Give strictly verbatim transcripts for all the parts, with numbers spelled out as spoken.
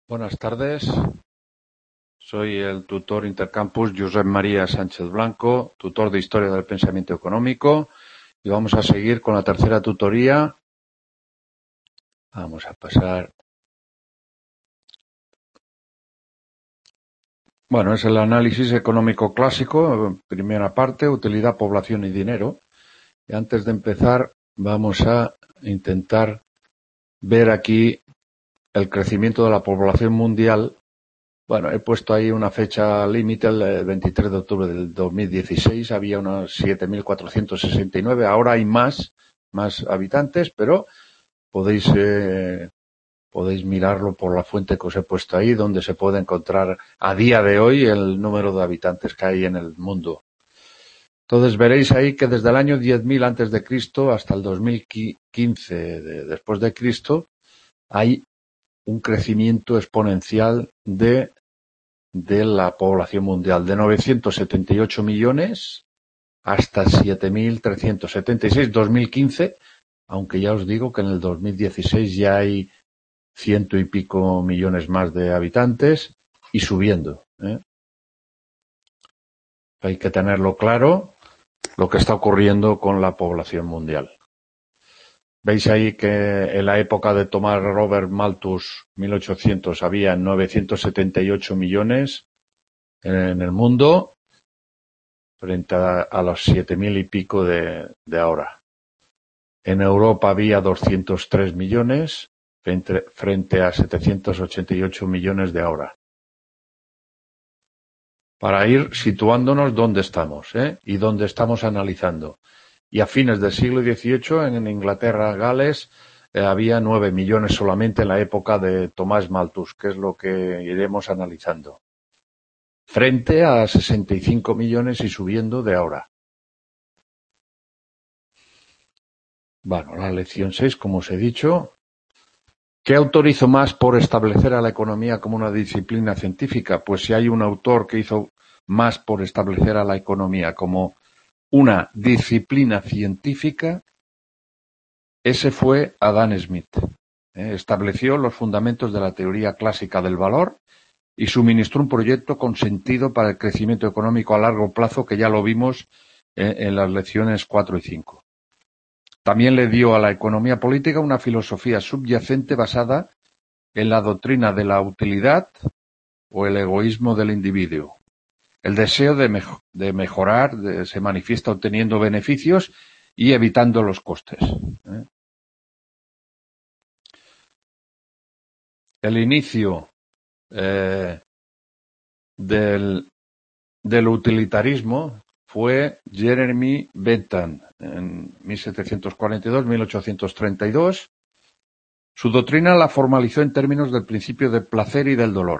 Buenas tardes, soy el tutor Intercampus Josep María Sánchez Blanco, tutor de Historia del Pensamiento Económico, y vamos a seguir con la tercera tutoría. Vamos a pasar. Bueno, es el análisis económico clásico, primera parte, utilidad, población y dinero. Y antes de empezar, vamos a intentar ver aquí el crecimiento de la población mundial. Bueno, he puesto ahí una fecha límite, el veintitrés de octubre del dos mil dieciséis, había unos siete mil cuatrocientos sesenta y nueve, ahora hay más, más habitantes, pero podéis, eh, podéis mirarlo por la fuente que os he puesto ahí, donde se puede encontrar a día de hoy el número de habitantes que hay en el mundo. Entonces veréis ahí que desde el año diez mil antes de Cristo hasta el dos mil quince de, después de Cristo hay un crecimiento exponencial de de la población mundial, de novecientos setenta y ocho millones hasta siete mil trescientos setenta y seis, dos mil quince, aunque ya os digo que en el dos mil dieciséis ya hay ciento y pico millones más de habitantes y subiendo, ¿eh? Hay que tenerlo claro lo que está ocurriendo con la población mundial. Veis ahí que en la época de Thomas Robert Malthus, mil ochocientos, había novecientos setenta y ocho millones en el mundo, frente a, a los siete mil y pico de, de ahora. En Europa había doscientos tres millones frente, frente a setecientos ochenta y ocho millones de ahora. Para ir situándonos dónde estamos, ¿eh? Y dónde estamos analizando. Y a fines del siglo dieciocho, en Inglaterra, Gales, eh, había nueve millones solamente en la época de Tomás Malthus, que es lo que iremos analizando. Frente a sesenta y cinco millones y subiendo de ahora. Bueno, la lección seis, como os he dicho. ¿Qué autor hizo más por establecer a la economía como una disciplina científica? Pues si hay un autor que hizo más por establecer a la economía como una disciplina científica, ese fue Adam Smith. ¿Eh? Estableció los fundamentos de la teoría clásica del valor y suministró un proyecto con sentido para el crecimiento económico a largo plazo, que ya lo vimos eh, en las lecciones cuatro y cinco. También le dio a la economía política una filosofía subyacente basada en la doctrina de la utilidad o el egoísmo del individuo. El deseo de, mejo- de mejorar de, se manifiesta obteniendo beneficios y evitando los costes, ¿eh? El inicio eh, del, del utilitarismo fue Jeremy Bentham en mil setecientos cuarenta y dos a mil ochocientos treinta y dos. Su doctrina la formalizó en términos del principio del placer y del dolor.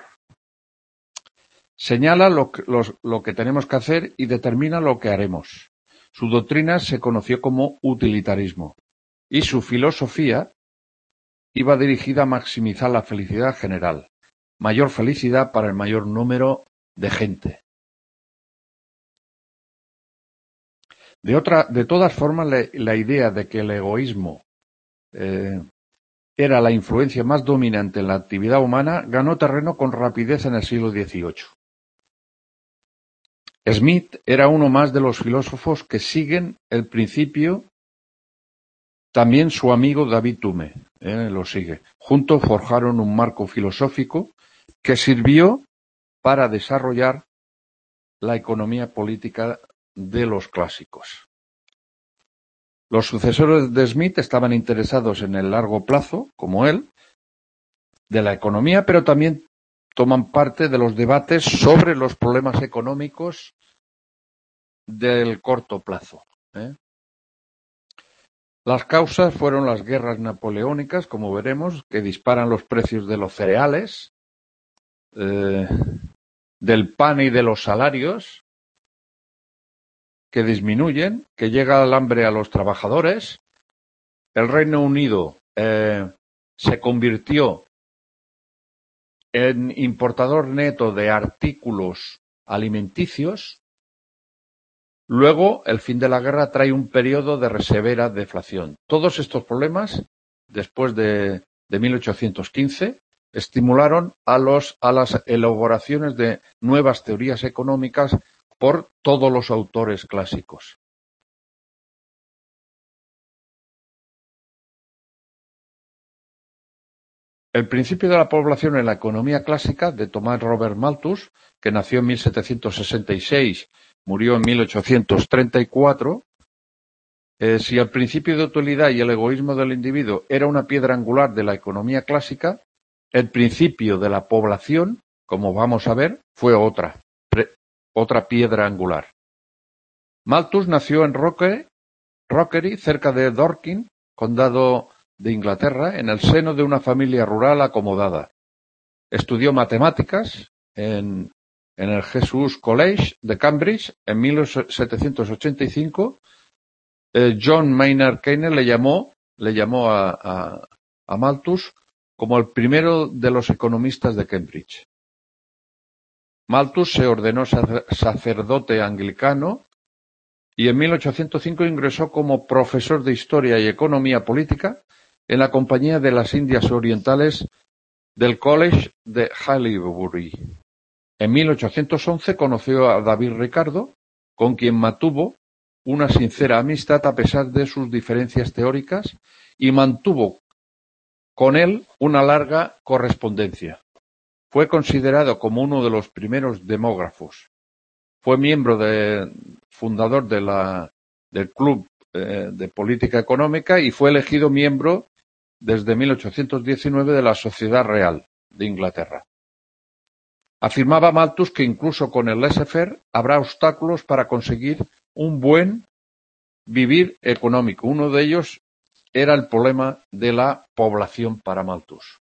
Señala lo que, los, lo que tenemos que hacer y determina lo que haremos. Su doctrina se conoció como utilitarismo y su filosofía iba dirigida a maximizar la felicidad general, mayor felicidad para el mayor número de gente. De, otra, de todas formas, la, la idea de que el egoísmo eh, era la influencia más dominante en la actividad humana ganó terreno con rapidez en el siglo dieciocho. Smith era uno más de los filósofos que siguen el principio. También su amigo David Hume eh, lo sigue. Juntos forjaron un marco filosófico que sirvió para desarrollar la economía política de los clásicos. Los sucesores de Smith estaban interesados en el largo plazo, como él, de la economía, pero también toman parte de los debates sobre los problemas económicos del corto plazo, ¿eh? Las causas fueron las guerras napoleónicas, como veremos, que disparan los precios de los cereales, eh, del pan y de los salarios, que disminuyen, que llega el hambre a los trabajadores. El Reino Unido eh, se convirtió en importador neto de artículos alimenticios. Luego, el fin de la guerra trae un periodo de severa deflación. Todos estos problemas, después de, de mil ochocientos quince, estimularon a, los, a las elaboraciones de nuevas teorías económicas por todos los autores clásicos. El principio de la población en la economía clásica, de Thomas Robert Malthus, que nació en mil setecientos sesenta y seis, murió en mil ochocientos treinta y cuatro, eh, si el principio de utilidad y el egoísmo del individuo era una piedra angular de la economía clásica, el principio de la población, como vamos a ver, fue otra, pre, otra piedra angular. Malthus nació en Roque, Rockery, cerca de Dorking, condado de Inglaterra, en el seno de una familia rural acomodada. Estudió matemáticas en, en el Jesus College de Cambridge en mil setecientos ochenta y cinco. Eh, John Maynard Keynes le llamó, le llamó a, a, a Malthus como el primero de los economistas de Cambridge. Malthus se ordenó sacerdote anglicano y en mil ochocientos cinco ingresó como profesor de Historia y Economía Política en la Compañía de las Indias Orientales del College de Haileybury. En mil ochocientos once conoció a David Ricardo, con quien mantuvo una sincera amistad a pesar de sus diferencias teóricas, y mantuvo con él una larga correspondencia. Fue considerado como uno de los primeros demógrafos. Fue miembro de, fundador de la, del Club eh, de Política Económica y fue elegido miembro desde mil ochocientos diecinueve de la Sociedad Real de Inglaterra. Afirmaba Malthus que incluso con el laissez-faire habrá obstáculos para conseguir un buen vivir económico. Uno de ellos era el problema de la población para Malthus.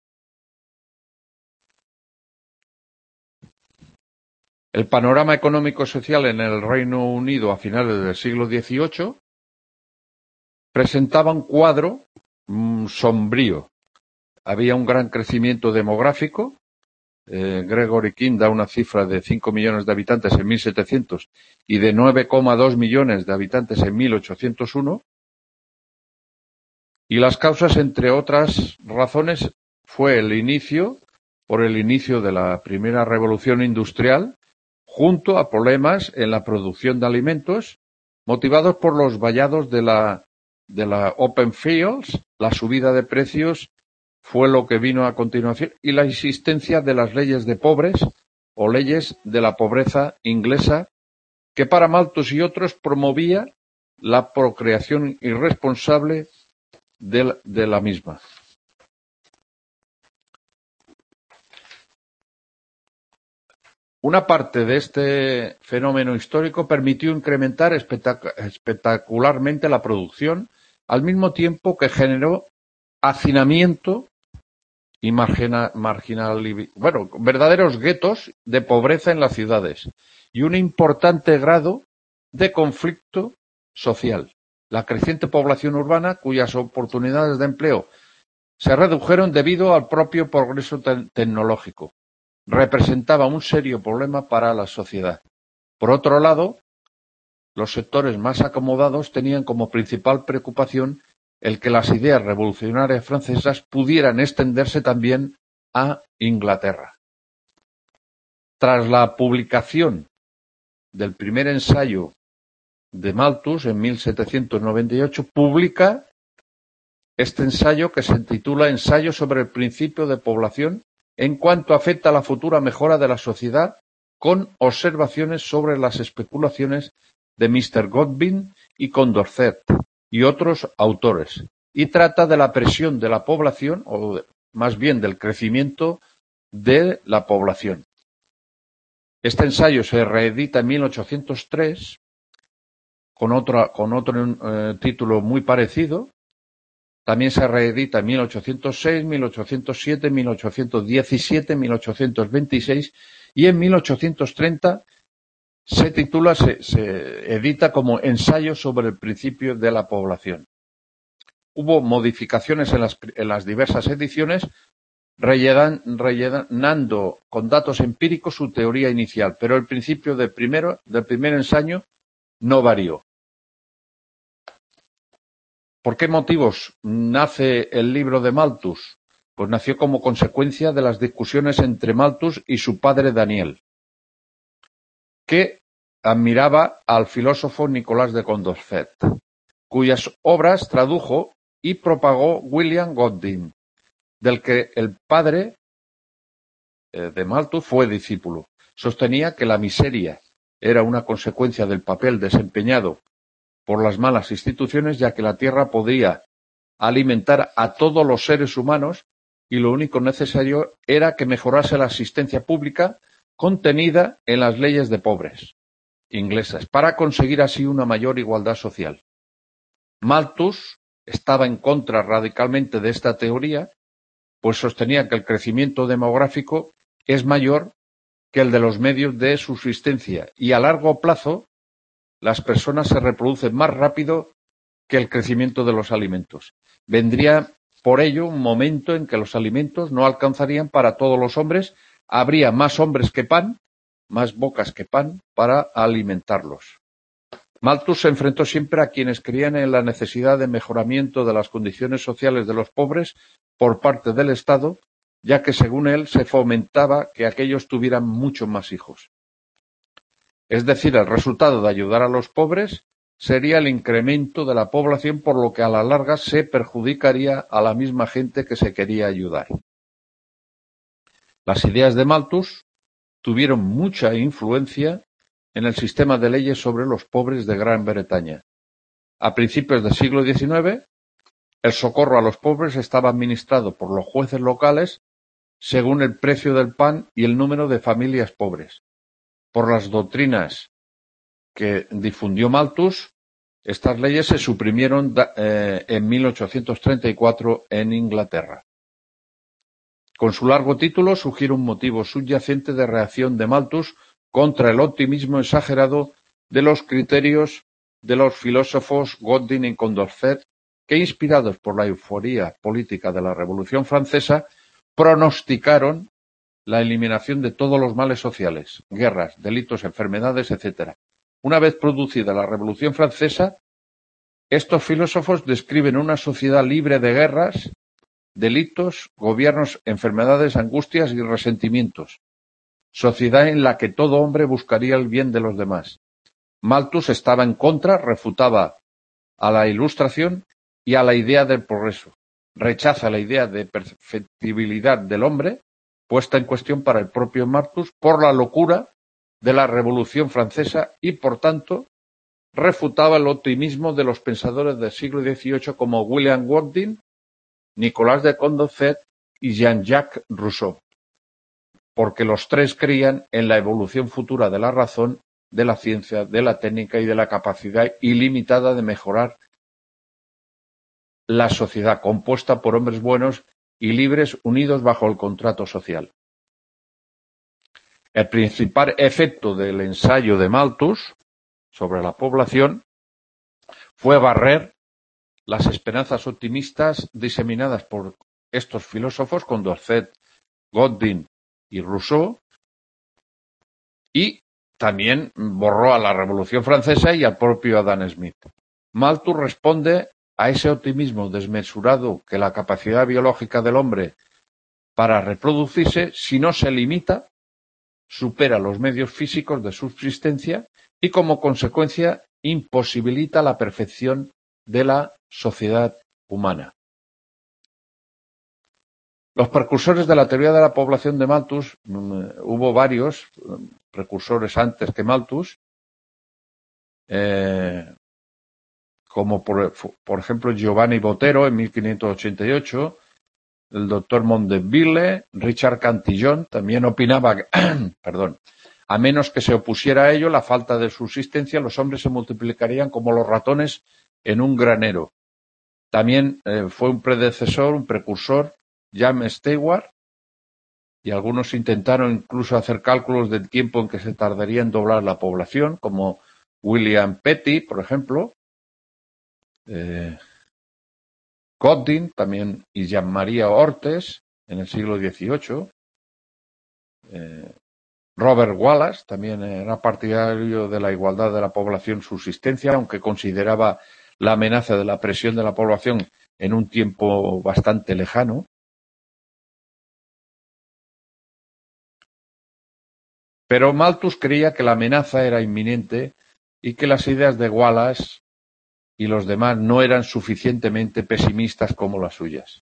El panorama económico-social en el Reino Unido a finales del siglo dieciocho presentaba un cuadro mmm, sombrío. Había un gran crecimiento demográfico. Eh, Gregory King da una cifra de cinco millones de habitantes en mil setecientos y de nueve coma dos millones de habitantes en mil ochocientos uno. Y las causas, entre otras razones, fue el inicio, por el inicio de la primera revolución industrial, junto a problemas en la producción de alimentos, motivados por los vallados de la, de la Open Fields, la subida de precios fue lo que vino a continuación, y la existencia de las leyes de pobres o leyes de la pobreza inglesa, que para Malthus y otros promovía la procreación irresponsable de la, de la misma. Una parte de este fenómeno histórico permitió incrementar espectac- espectacularmente la producción, al mismo tiempo que generó hacinamiento y margina, marginal, bueno, verdaderos guetos de pobreza en las ciudades y un importante grado de conflicto social. La creciente población urbana, cuyas oportunidades de empleo se redujeron debido al propio progreso te- tecnológico, representaba un serio problema para la sociedad. Por otro lado, los sectores más acomodados tenían como principal preocupación el que las ideas revolucionarias francesas pudieran extenderse también a Inglaterra. Tras la publicación del primer ensayo de Malthus en mil setecientos noventa y ocho, publica este ensayo que se titula Ensayo sobre el principio de población en cuanto afecta a la futura mejora de la sociedad, con observaciones sobre las especulaciones de mister Godwin y Condorcet y otros autores, y trata de la presión de la población, o más bien del crecimiento de la población. Este ensayo se reedita en mil ochocientos tres con, otra, con otro eh, título muy parecido. También se reedita en mil ochocientos seis, mil ochocientos siete, mil ochocientos diecisiete, mil ochocientos veintiséis y en mil ochocientos treinta se titula, se, se edita como Ensayo sobre el principio de la población. Hubo modificaciones en las, en las diversas ediciones, rellenan, rellenando con datos empíricos su teoría inicial, pero el principio del, primero, del primer ensayo no varió. ¿Por qué motivos nace el libro de Malthus? pues nació como consecuencia de las discusiones entre Malthus y su padre Daniel, que admiraba al filósofo Nicolás de Condorcet, cuyas obras tradujo y propagó William Godwin, del que el padre eh, de Malthus fue discípulo. Sostenía que la miseria era una consecuencia del papel desempeñado por las malas instituciones, ya que la tierra podía alimentar a todos los seres humanos y lo único necesario era que mejorase la asistencia pública contenida en las leyes de pobres inglesas, para conseguir así una mayor igualdad social. Malthus estaba en contra radicalmente de esta teoría, pues sostenía que el crecimiento demográfico es mayor que el de los medios de subsistencia y a largo plazo las personas se reproducen más rápido que el crecimiento de los alimentos. Vendría por ello un momento en que los alimentos no alcanzarían para todos los hombres, habría más hombres que pan, más bocas que pan para alimentarlos. Malthus se enfrentó siempre a quienes creían en la necesidad de mejoramiento de las condiciones sociales de los pobres por parte del Estado, ya que según él se fomentaba que aquellos tuvieran muchos más hijos. Es decir, el resultado de ayudar a los pobres sería el incremento de la población, por lo que a la larga se perjudicaría a la misma gente que se quería ayudar. Las ideas de Malthus tuvieron mucha influencia en el sistema de leyes sobre los pobres de Gran Bretaña. A principios del siglo diecinueve, el socorro a los pobres estaba administrado por los jueces locales según el precio del pan y el número de familias pobres. Por las doctrinas que difundió Malthus, estas leyes se suprimieron eh, en mil ochocientos treinta y cuatro en Inglaterra. Con su largo título sugiere un motivo subyacente de reacción de Malthus contra el optimismo exagerado de los criterios de los filósofos Godwin y Condorcet, que, inspirados por la euforia política de la Revolución Francesa, pronosticaron la eliminación de todos los males sociales, guerras, delitos, enfermedades, etcétera. Una vez producida la Revolución Francesa, estos filósofos describen una sociedad libre de guerras, delitos, gobiernos, enfermedades, angustias y resentimientos, sociedad en la que todo hombre buscaría el bien de los demás. Malthus estaba en contra, refutaba a la Ilustración y a la idea del progreso. Rechaza la idea de perfectibilidad del hombre, puesta en cuestión para el propio Malthus por la locura de la Revolución Francesa y, por tanto, refutaba el optimismo de los pensadores del siglo dieciocho como William Godwin, Nicolás de Condorcet y Jean-Jacques Rousseau, porque los tres creían en la evolución futura de la razón, de la ciencia, de la técnica y de la capacidad ilimitada de mejorar la sociedad compuesta por hombres buenos y libres unidos bajo el contrato social. El principal efecto del ensayo de Malthus sobre la población fue barrer las esperanzas optimistas diseminadas por estos filósofos, Condorcet, Godwin y Rousseau, y también borró a la Revolución Francesa y al propio Adam Smith. Malthus responde a ese optimismo desmesurado que la capacidad biológica del hombre para reproducirse, si no se limita, supera los medios físicos de subsistencia y, como consecuencia, imposibilita la perfección de la sociedad humana. Los precursores de la teoría de la población de Malthus, um, hubo varios um, precursores antes que Malthus, eh, como por, por ejemplo Giovanni Botero en mil quinientos ochenta y ocho, el doctor Mondeville, Richard Cantillon también opinaba que, perdón, a menos que se opusiera a ello la falta de subsistencia, los hombres se multiplicarían como los ratones en un granero. También eh, fue un predecesor, un precursor, James Stewart, y algunos intentaron incluso hacer cálculos del tiempo en que se tardaría en doblar la población, como William Petty, por ejemplo, eh, Godwin también y Jean-Marie Hortes en el siglo dieciocho, eh, Robert Wallace también era partidario de la igualdad de la población subsistencia, aunque consideraba la amenaza de la presión de la población en un tiempo bastante lejano. Pero Malthus creía que la amenaza era inminente y que las ideas de Wallace y los demás no eran suficientemente pesimistas como las suyas.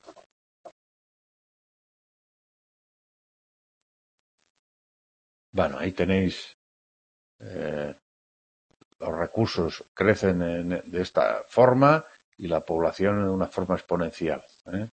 Bueno, ahí tenéis eh, los recursos crecen en, de esta forma y la población de una forma exponencial, ¿eh?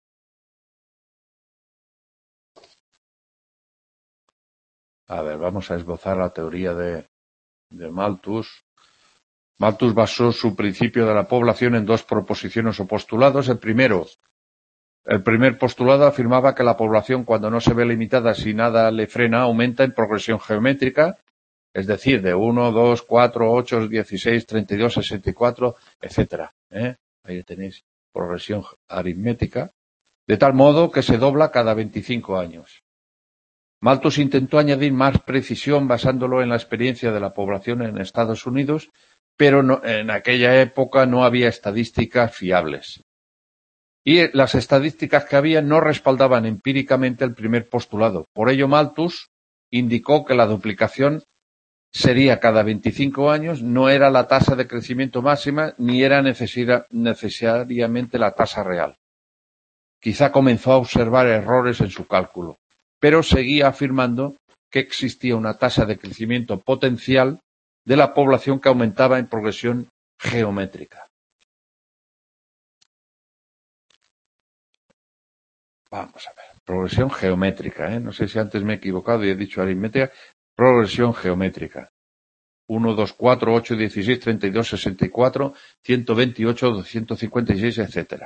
A ver, vamos a esbozar la teoría de, de Malthus. Malthus basó su principio de la población en dos proposiciones o postulados. El primero, el primer postulado afirmaba que la población, cuando no se ve limitada si nada le frena, aumenta en progresión geométrica, es decir, de uno, dos, cuatro, ocho, dieciséis, treinta y dos, sesenta y cuatro, etcétera. ¿Eh? Ahí tenéis progresión aritmética, de tal modo que se dobla cada veinticinco años. Malthus intentó añadir más precisión basándolo en la experiencia de la población en Estados Unidos, pero no, en aquella época no había estadísticas fiables. Y las estadísticas que había no respaldaban empíricamente el primer postulado. Por ello, Malthus indicó que la duplicación sería cada veinticinco años, no era la tasa de crecimiento máxima ni era necesariamente la tasa real. Quizá comenzó a observar errores en su cálculo, pero seguía afirmando que existía una tasa de crecimiento potencial de la población que aumentaba en progresión geométrica. Vamos a ver, progresión geométrica, ¿eh? No sé si antes me he equivocado y he dicho aritmética. Progresión geométrica. uno, dos, cuatro, ocho, dieciséis, treinta y dos, sesenta y cuatro, ciento veintiocho, doscientos cincuenta y seis, etcétera.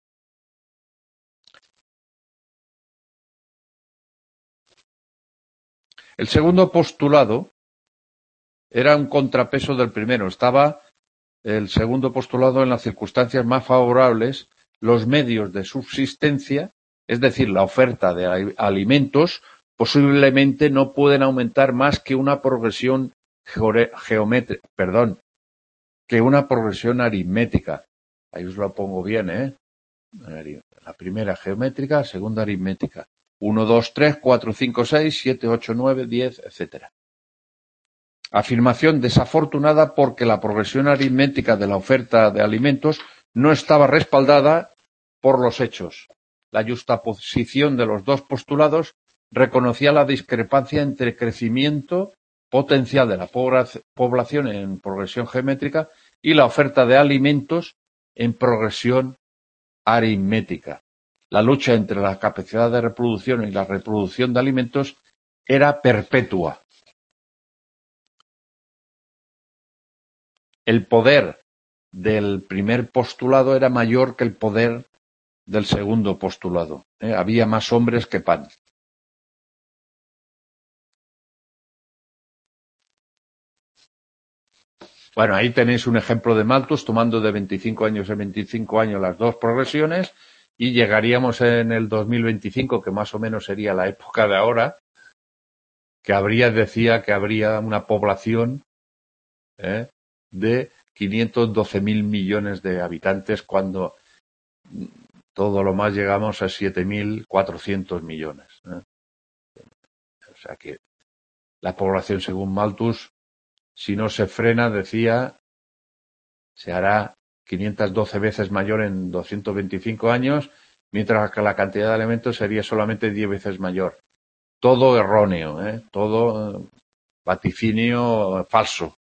El segundo postulado era un contrapeso del primero. Estaba el segundo postulado en las circunstancias más favorables, los medios de subsistencia, es decir, la oferta de alimentos, posiblemente no pueden aumentar más que una progresión geométrica, perdón, que una progresión aritmética. Ahí os lo pongo bien, ¿eh? La primera geométrica, segunda aritmética. uno, dos, tres, cuatro, cinco, seis, siete, ocho, nueve, diez, etcétera. Afirmación desafortunada porque la progresión aritmética de la oferta de alimentos no estaba respaldada por los hechos. La yuxtaposición de los dos postulados reconocía la discrepancia entre crecimiento potencial de la población en progresión geométrica y la oferta de alimentos en progresión aritmética. La lucha entre la capacidad de reproducción y la reproducción de alimentos era perpetua. El poder del primer postulado era mayor que el poder del segundo postulado. ¿eh? Había más hombres que pan. Bueno, ahí tenéis un ejemplo de Malthus tomando de veinticinco años en veinticinco años las dos progresiones y llegaríamos en el dos mil veinticinco, que más o menos sería la época de ahora, que habría, decía que habría una población ¿eh? de quinientos doce mil millones de habitantes cuando todo lo más llegamos a siete mil cuatrocientos millones. ¿eh? O sea que la población, según Malthus, si no se frena, decía, se hará quinientas doce veces mayor en doscientos veinticinco años, mientras que la cantidad de alimentos sería solamente diez veces mayor. Todo erróneo, ¿eh? todo eh, vaticinio falso.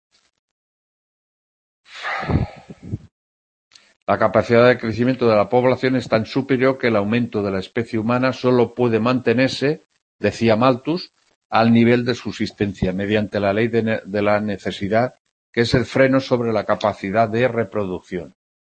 La capacidad de crecimiento de la población es tan superior que el aumento de la especie humana solo puede mantenerse, decía Malthus, al nivel de subsistencia, mediante la ley de, ne- de la necesidad, que es el freno sobre la capacidad de reproducción.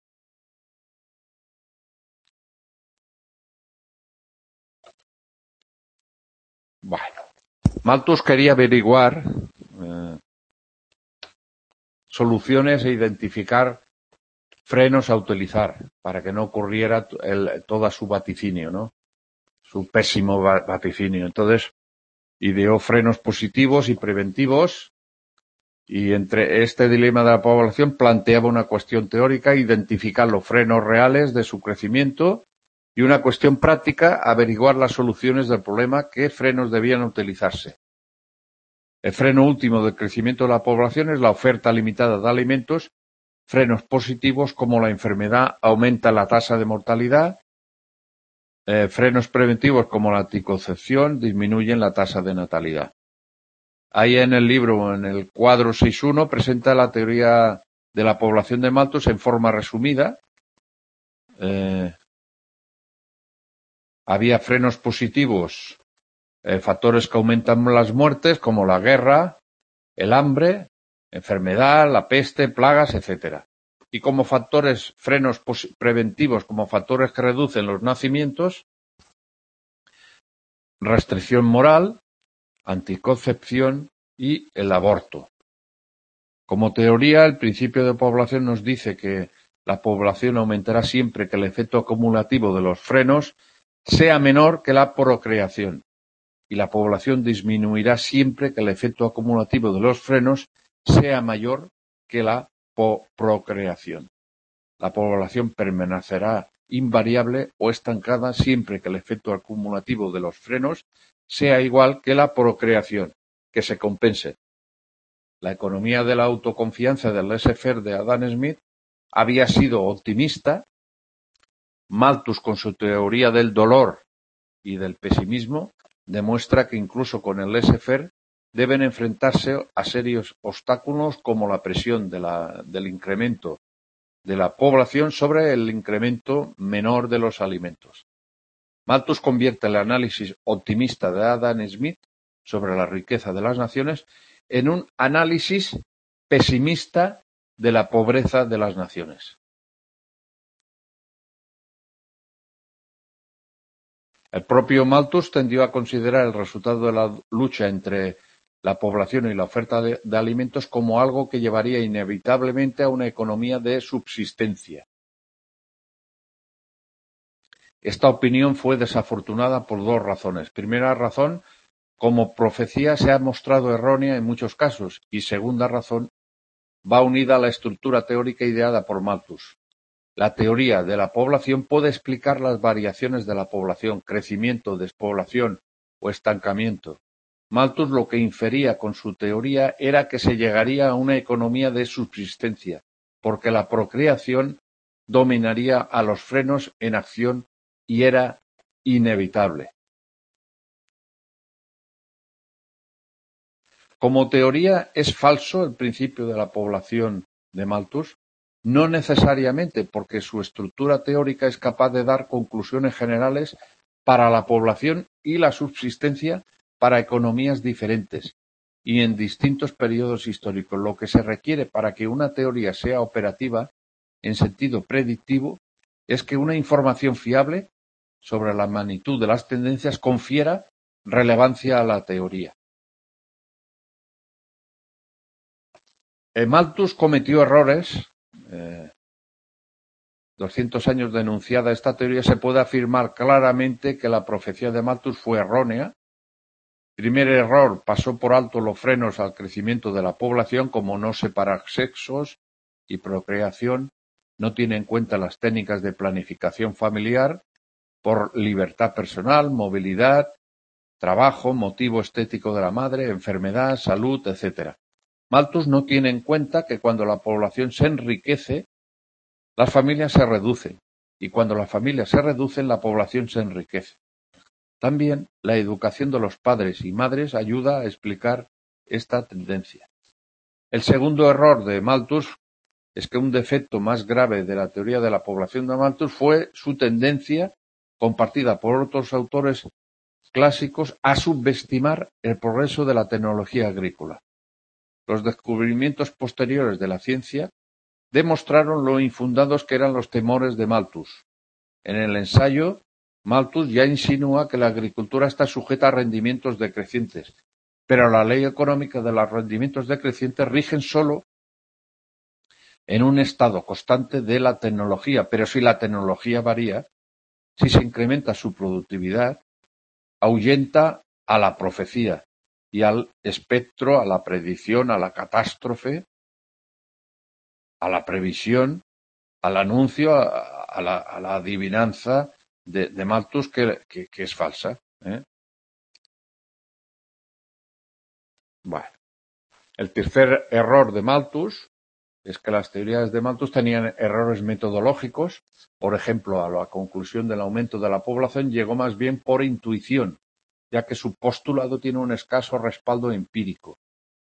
Bueno, Malthus quería averiguar eh, soluciones e identificar frenos a utilizar para que no ocurriera el, toda su vaticinio, ¿no? Su pésimo vaticinio. Entonces, ideó frenos positivos y preventivos y entre este dilema de la población planteaba una cuestión teórica, identificar los frenos reales de su crecimiento y una cuestión práctica, averiguar las soluciones del problema, qué frenos debían utilizarse. El freno último del crecimiento de la población es la oferta limitada de alimentos. Frenos positivos como la enfermedad aumenta la tasa de mortalidad. Eh, frenos preventivos como la anticoncepción disminuyen la tasa de natalidad. Ahí en el libro, en el cuadro seis punto uno, presenta la teoría de la población de Malthus en forma resumida. Eh, había frenos positivos, eh, factores que aumentan las muertes, como la guerra, el hambre, enfermedad, la peste, plagas, etcétera. Y como factores, frenos preventivos, como factores que reducen los nacimientos, restricción moral, anticoncepción y el aborto. Como teoría, el principio de población nos dice que la población aumentará siempre que el efecto acumulativo de los frenos sea menor que la procreación, y la población disminuirá siempre que el efecto acumulativo de los frenos sea mayor que la procreación. La población permanecerá invariable o estancada siempre que el efecto acumulativo de los frenos sea igual que la procreación, que se compense. La economía de la autoconfianza del laissez-faire de Adam Smith había sido optimista. Malthus, con su teoría del dolor y del pesimismo, demuestra que incluso con el laissez-faire deben enfrentarse a serios obstáculos como la presión de la, del incremento de la población sobre el incremento menor de los alimentos. Malthus convierte el análisis optimista de Adam Smith sobre la riqueza de las naciones en un análisis pesimista de la pobreza de las naciones. El propio Malthus tendió a considerar el resultado de la lucha entre la población y la oferta de, de alimentos como algo que llevaría inevitablemente a una economía de subsistencia. Esta opinión fue desafortunada por dos razones. Primera razón, como profecía se ha mostrado errónea en muchos casos, y segunda razón, va unida a la estructura teórica ideada por Malthus. La teoría de la población puede explicar las variaciones de la población, crecimiento, despoblación o estancamiento. Malthus lo que infería con su teoría era que se llegaría a una economía de subsistencia, porque la procreación dominaría a los frenos en acción y era inevitable. Como teoría es falso el principio de la población de Malthus, no necesariamente porque su estructura teórica es capaz de dar conclusiones generales para la población y la subsistencia para economías diferentes y en distintos periodos históricos. Lo que se requiere para que una teoría sea operativa en sentido predictivo es que una información fiable sobre la magnitud de las tendencias confiera relevancia a la teoría. Malthus cometió errores. Eh, doscientos años de enunciada esta teoría, se puede afirmar claramente que la profecía de Malthus fue errónea. Primer error, pasó por alto los frenos al crecimiento de la población, como no separar sexos y procreación, no tiene en cuenta las técnicas de planificación familiar por libertad personal, movilidad, trabajo, motivo estético de la madre, enfermedad, salud, etcétera. Malthus no tiene en cuenta que cuando la población se enriquece, las familias se reducen, y cuando las familias se reducen, la población se enriquece. También la educación de los padres y madres ayuda a explicar esta tendencia. El segundo error de Malthus es que un defecto más grave de la teoría de la población de Malthus fue su tendencia, compartida por otros autores clásicos, a subestimar el progreso de la tecnología agrícola. Los descubrimientos posteriores de la ciencia demostraron lo infundados que eran los temores de Malthus. En el ensayo, Malthus ya insinúa que la agricultura está sujeta a rendimientos decrecientes, pero la ley económica de los rendimientos decrecientes rigen solo en un estado constante de la tecnología, pero si la tecnología varía, si se incrementa su productividad, ahuyenta a la profecía y al espectro, a la predicción, a la catástrofe, a la previsión, al anuncio, a, a, la, a la adivinanza de, de Malthus que, que, que es falsa. ¿eh? Bueno, el tercer error de Malthus es que las teorías de Malthus tenían errores metodológicos. Por ejemplo, a la conclusión del aumento de la población llegó más bien por intuición, ya que su postulado tiene un escaso respaldo empírico.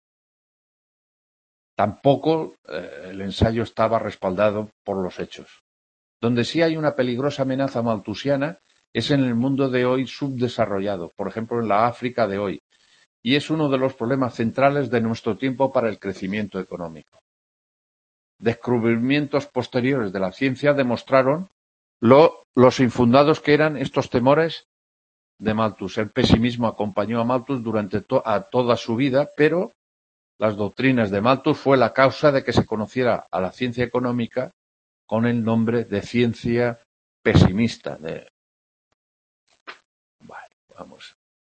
Tampoco eh, el ensayo estaba respaldado por los hechos. Donde sí hay una peligrosa amenaza malthusiana es en el mundo de hoy subdesarrollado, por ejemplo en la África de hoy, y es uno de los problemas centrales de nuestro tiempo para el crecimiento económico. Descubrimientos posteriores de la ciencia demostraron lo, los infundados que eran estos temores de Malthus. El pesimismo acompañó a Malthus durante to a toda su vida, pero las doctrinas de Malthus fue la causa de que se conociera a la ciencia económica con el nombre de ciencia pesimista. De... Bueno, vamos.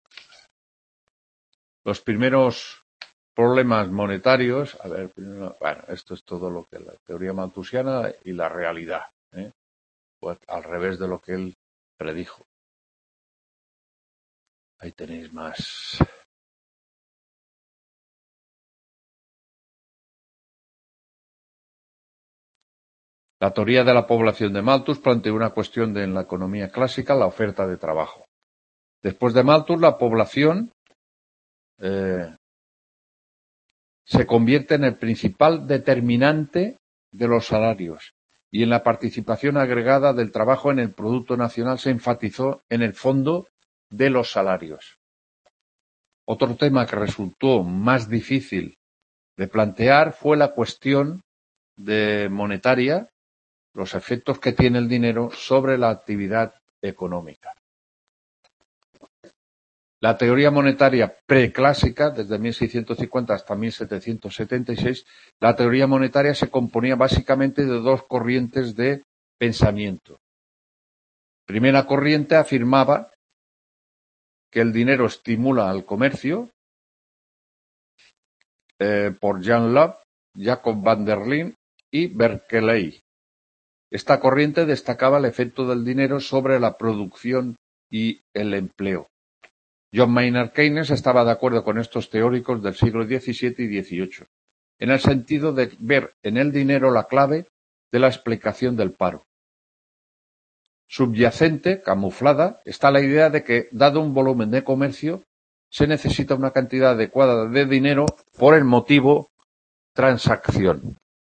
Los primeros problemas monetarios, a ver, primero, bueno, esto es todo lo que la teoría malthusiana y la realidad, ¿eh? Pues al revés de lo que él predijo. Ahí tenéis más. La teoría de la población de Malthus planteó una cuestión de, en la economía clásica, la oferta de trabajo. Después de Malthus, la población eh, se convierte en el principal determinante de los salarios y en la participación agregada del trabajo en el Producto Nacional se enfatizó en el fondo de los salarios. Otro tema que resultó más difícil de plantear fue la cuestión de monetaria, los efectos que tiene el dinero sobre la actividad económica. La teoría monetaria preclásica, desde mil seiscientos cincuenta hasta mil setecientos setenta y seis, la teoría monetaria se componía básicamente de dos corrientes de pensamiento. Primera corriente afirmaba que el dinero estimula al comercio, eh, por Jan Love, Jacob van der Linde y Berkeley. Esta corriente destacaba el efecto del dinero sobre la producción y el empleo. John Maynard Keynes estaba de acuerdo con estos teóricos del siglo diecisiete y dieciocho, en el sentido de ver en el dinero la clave de la explicación del paro. Subyacente, camuflada, está la idea de que, dado un volumen de comercio, se necesita una cantidad adecuada de dinero por el motivo transacción.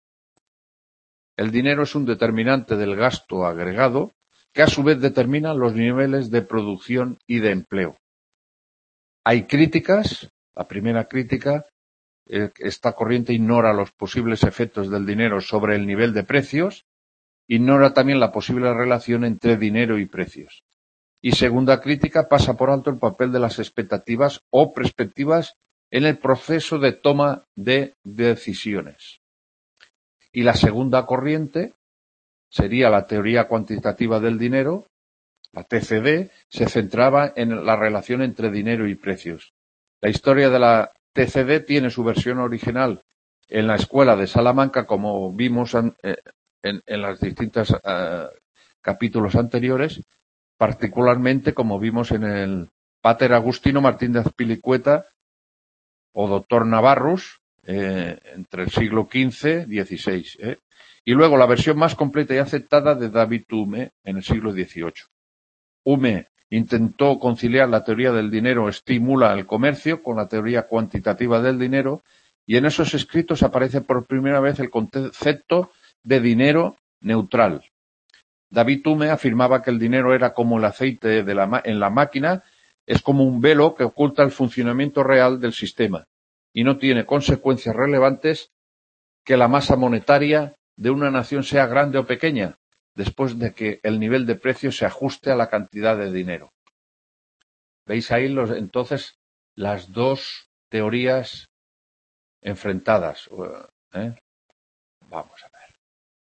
El dinero es un determinante del gasto agregado que a su vez determina los niveles de producción y de empleo. Hay críticas. La primera crítica, eh, esta corriente ignora los posibles efectos del dinero sobre el nivel de precios, ignora también la posible relación entre dinero y precios. Y segunda crítica, pasa por alto el papel de las expectativas o perspectivas en el proceso de toma de decisiones. Y la segunda corriente sería la teoría cuantitativa del dinero, la T C D, se centraba en la relación entre dinero y precios. La historia de la T C D tiene su versión original en la escuela de Salamanca, como vimos en, en, en los distintos uh, capítulos anteriores, particularmente como vimos en el Pater Agustino Martín de Azpilicueta o doctor Navarrus, eh, entre el siglo quince y dieciséis. ¿eh? Y luego la versión más completa y aceptada de David Hume en el siglo dieciocho. Hume intentó conciliar la teoría del dinero estimula el comercio con la teoría cuantitativa del dinero y en esos escritos aparece por primera vez el concepto de dinero neutral. David Hume afirmaba que el dinero era como el aceite de la, en la máquina, es como un velo que oculta el funcionamiento real del sistema y no tiene consecuencias relevantes que la masa monetaria de una nación sea grande o pequeña, después de que el nivel de precio se ajuste a la cantidad de dinero. ¿Veis ahí los, entonces las dos teorías enfrentadas? ¿Eh? Vamos a ver.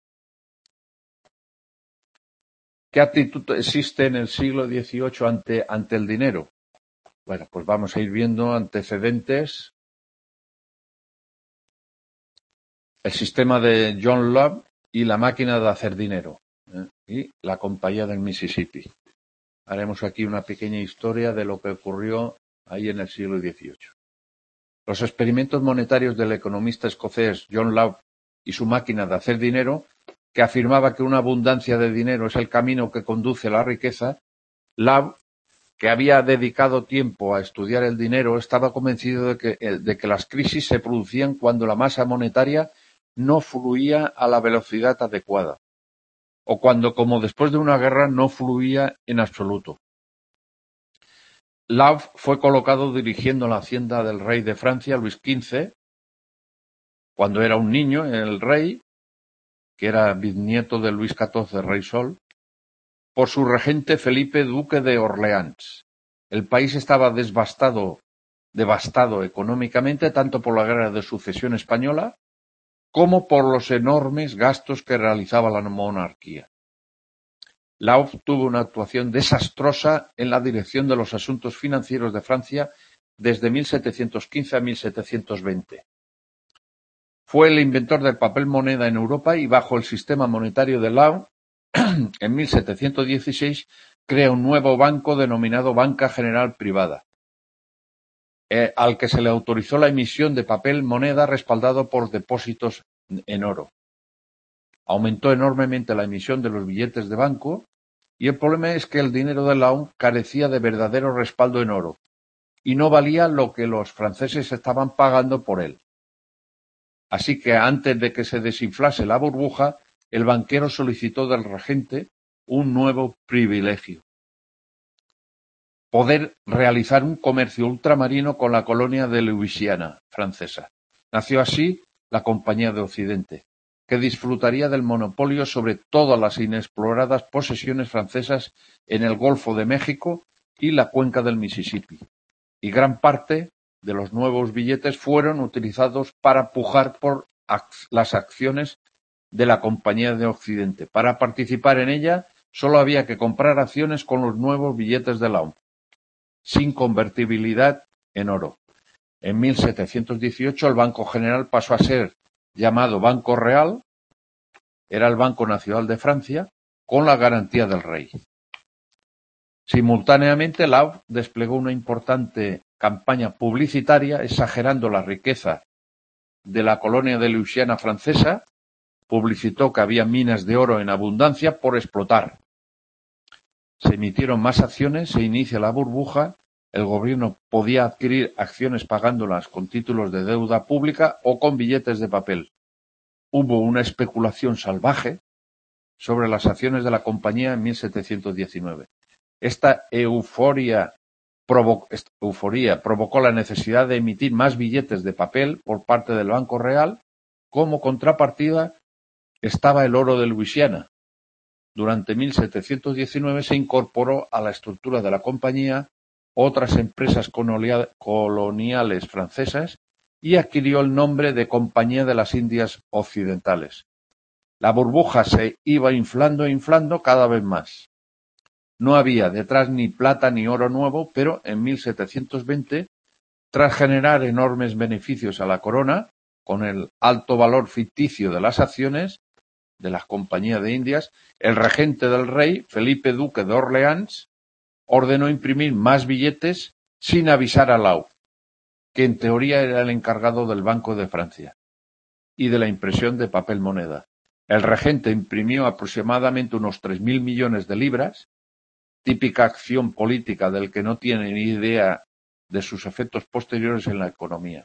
¿Qué actitud existe en el siglo dieciocho ante, ante el dinero? Bueno, pues vamos a ir viendo antecedentes. El sistema de John Love y la máquina de hacer dinero. ¿eh? Y la compañía del Mississippi. Haremos aquí una pequeña historia de lo que ocurrió ahí en el siglo dieciocho. Los experimentos monetarios del economista escocés John Law y su máquina de hacer dinero, que afirmaba que una abundancia de dinero es el camino que conduce a la riqueza, Law, que había dedicado tiempo a estudiar el dinero, estaba convencido de que, de que las crisis se producían cuando la masa monetaria no fluía a la velocidad adecuada, o cuando, como después de una guerra, no fluía en absoluto. Law fue colocado dirigiendo la hacienda del rey de Francia, Luis quince, cuando era un niño, el rey, que era bisnieto de Luis catorce, rey Sol, por su regente Felipe, duque de Orleans. El país estaba devastado, devastado económicamente, tanto por la guerra de sucesión española como por los enormes gastos que realizaba la monarquía. Law tuvo una actuación desastrosa en la dirección de los asuntos financieros de Francia desde mil setecientos quince a mil setecientos veinte. Fue el inventor del papel moneda en Europa y bajo el sistema monetario de Law, en mil setecientos dieciséis, crea un nuevo banco denominado Banca General Privada, eh, al que se le autorizó la emisión de papel moneda respaldado por depósitos en oro. Aumentó enormemente la emisión de los billetes de banco y el problema es que el dinero de Law carecía de verdadero respaldo en oro y no valía lo que los franceses estaban pagando por él. Así que antes de que se desinflase la burbuja, el banquero solicitó del regente un nuevo privilegio: poder realizar un comercio ultramarino con la colonia de Luisiana francesa. Nació así la Compañía de Occidente, que disfrutaría del monopolio sobre todas las inexploradas posesiones francesas en el Golfo de México y la cuenca del Mississippi, y gran parte de los nuevos billetes fueron utilizados para pujar por ac- las acciones de la Compañía de Occidente. Para participar en ella, solo había que comprar acciones con los nuevos billetes de Law, sin convertibilidad en oro. En mil setecientos dieciocho el Banco General pasó a ser llamado Banco Real, era el Banco Nacional de Francia, con la garantía del rey. Simultáneamente, Law desplegó una importante campaña publicitaria exagerando la riqueza de la colonia de Luisiana francesa. Publicitó que había minas de oro en abundancia por explotar. Se emitieron más acciones, se inicia la burbuja, el gobierno podía adquirir acciones pagándolas con títulos de deuda pública o con billetes de papel. Hubo una especulación salvaje sobre las acciones de la compañía en mil setecientos diecinueve. Esta euforia, provo- esta euforia provocó la necesidad de emitir más billetes de papel por parte del Banco Real. Como contrapartida estaba el oro de Luisiana. Durante mil setecientos diecinueve se incorporó a la estructura de la compañía otras empresas coloniales francesas y adquirió el nombre de Compañía de las Indias Occidentales. La burbuja se iba inflando e inflando cada vez más. No había detrás ni plata ni oro nuevo, pero en mil setecientos veinte, tras generar enormes beneficios a la corona, con el alto valor ficticio de las acciones de las compañías de Indias, el regente del rey, Felipe duque de Orleans, ordenó imprimir más billetes sin avisar a Law, que en teoría era el encargado del Banco de Francia y de la impresión de papel moneda. El regente imprimió aproximadamente unos tres mil millones de libras, típica acción política del que no tiene ni idea de sus efectos posteriores en la economía.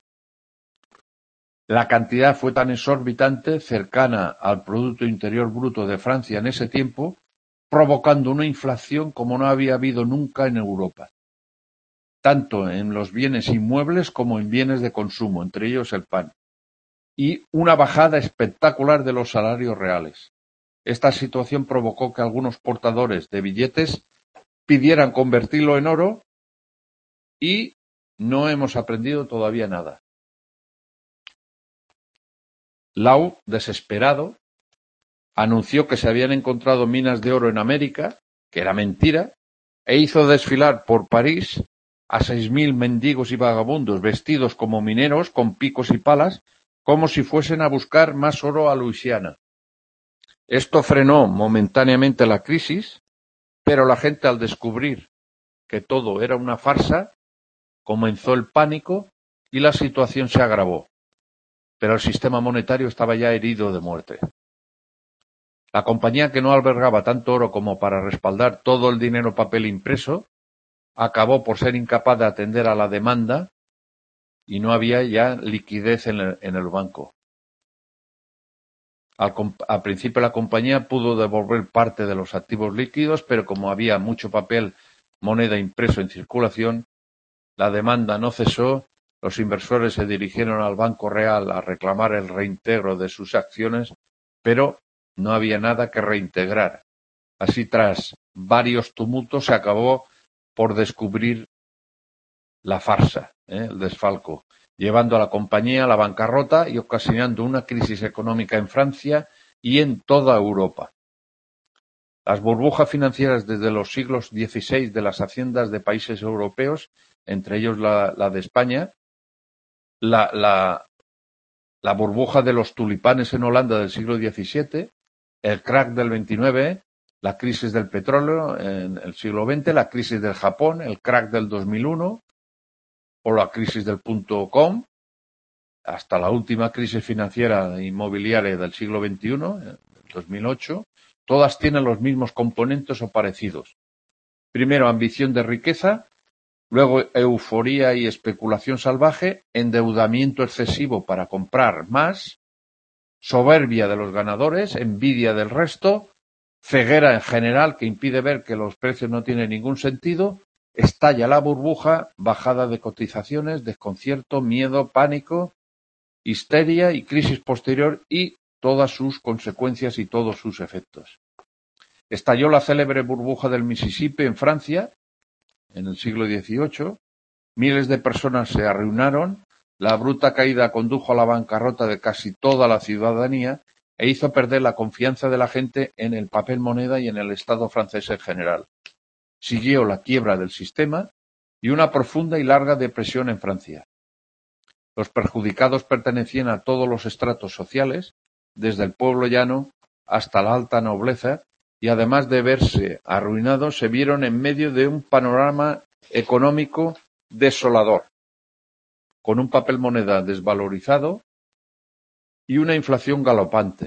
La cantidad fue tan exorbitante, cercana al Producto Interior Bruto de Francia en ese tiempo, provocando una inflación como no había habido nunca en Europa, tanto en los bienes inmuebles como en bienes de consumo, entre ellos el pan, y una bajada espectacular de los salarios reales. Esta situación provocó que algunos portadores de billetes pidieran convertirlo en oro y no hemos aprendido todavía nada. Law, desesperado, anunció que se habían encontrado minas de oro en América, que era mentira, e hizo desfilar por París a seis mil mendigos y vagabundos vestidos como mineros con picos y palas, como si fuesen a buscar más oro a Luisiana. Esto frenó momentáneamente la crisis, pero la gente, al descubrir que todo era una farsa, comenzó el pánico y la situación se agravó, pero el sistema monetario estaba ya herido de muerte. La compañía, que no albergaba tanto oro como para respaldar todo el dinero papel impreso, acabó por ser incapaz de atender a la demanda y no había ya liquidez en el, en el banco. Al, al principio la compañía pudo devolver parte de los activos líquidos, pero como había mucho papel moneda impreso en circulación, la demanda no cesó. Los inversores se dirigieron al Banco Real a reclamar el reintegro de sus acciones, pero no había nada que reintegrar. Así, tras varios tumultos, se acabó por descubrir la farsa, ¿eh? el desfalco, llevando a la compañía a la bancarrota y ocasionando una crisis económica en Francia y en toda Europa. Las burbujas financieras desde los siglos dieciséis de las haciendas de países europeos, entre ellos la, la de España, la, la, la burbuja de los tulipanes en Holanda del siglo diecisiete, el crack del veintinueve, la crisis del petróleo en el siglo veinte, la crisis del Japón, el crack del dos mil uno, o la crisis del punto com, hasta la última crisis financiera e inmobiliaria del siglo veintiuno, en dos mil ocho, todas tienen los mismos componentes o parecidos. Primero, ambición de riqueza, luego euforía y especulación salvaje, endeudamiento excesivo para comprar más, soberbia de los ganadores, envidia del resto, ceguera en general que impide ver que los precios no tienen ningún sentido, estalla la burbuja, bajada de cotizaciones, desconcierto, miedo, pánico, histeria y crisis posterior y todas sus consecuencias y todos sus efectos. Estalló la célebre burbuja del Mississippi en Francia en el siglo dieciocho, miles de personas se arruinaron, la bruta caída condujo a la bancarrota de casi toda la ciudadanía e hizo perder la confianza de la gente en el papel moneda y en el Estado francés en general. Siguió la quiebra del sistema y una profunda y larga depresión en Francia. Los perjudicados pertenecían a todos los estratos sociales, desde el pueblo llano hasta la alta nobleza, y además de verse arruinados, se vieron en medio de un panorama económico desolador, con un papel moneda desvalorizado y una inflación galopante.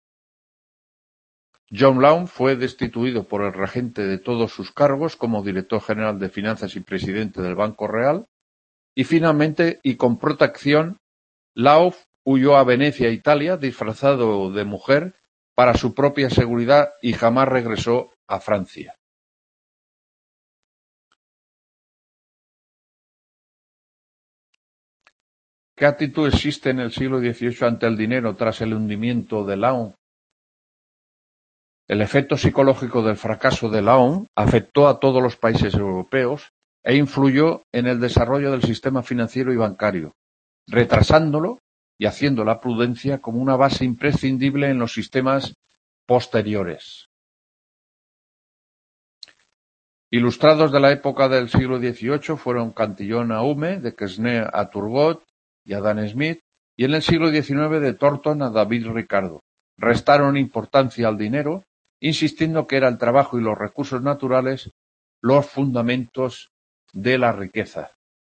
John Law fue destituido por el regente de todos sus cargos como director general de finanzas y presidente del Banco Real, y finalmente, y con protección, Law huyó a Venecia, Italia, disfrazado de mujer para su propia seguridad y jamás regresó a Francia. ¿Qué actitud existe en el siglo dieciocho ante el dinero tras el hundimiento de Law? El efecto psicológico del fracaso de Law afectó a todos los países europeos e influyó en el desarrollo del sistema financiero y bancario, retrasándolo y haciendo la prudencia como una base imprescindible en los sistemas posteriores. Ilustrados de la época del siglo dieciocho fueron Cantillon a Hume, de Quesnay a Turgot y Adam Smith, y en el siglo diecinueve de Thornton a David Ricardo. Restaron importancia al dinero, insistiendo que era el trabajo y los recursos naturales los fundamentos de la riqueza.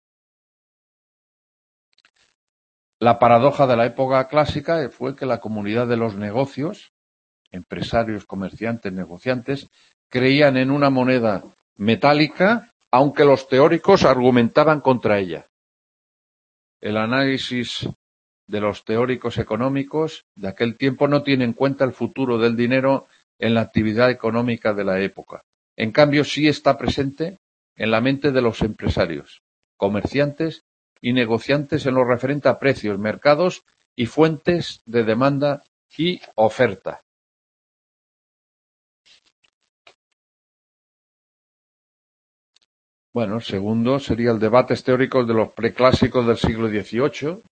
La paradoja de la época clásica fue que la comunidad de los negocios, empresarios, comerciantes, negociantes, creían en una moneda metálica, aunque los teóricos argumentaban contra ella. El análisis de los teóricos económicos de aquel tiempo no tiene en cuenta el futuro del dinero en la actividad económica de la época. En cambio, sí está presente en la mente de los empresarios, comerciantes y negociantes en lo referente a precios, mercados y fuentes de demanda y oferta. Bueno, segundo sería el debates teóricos de los preclásicos del siglo dieciocho.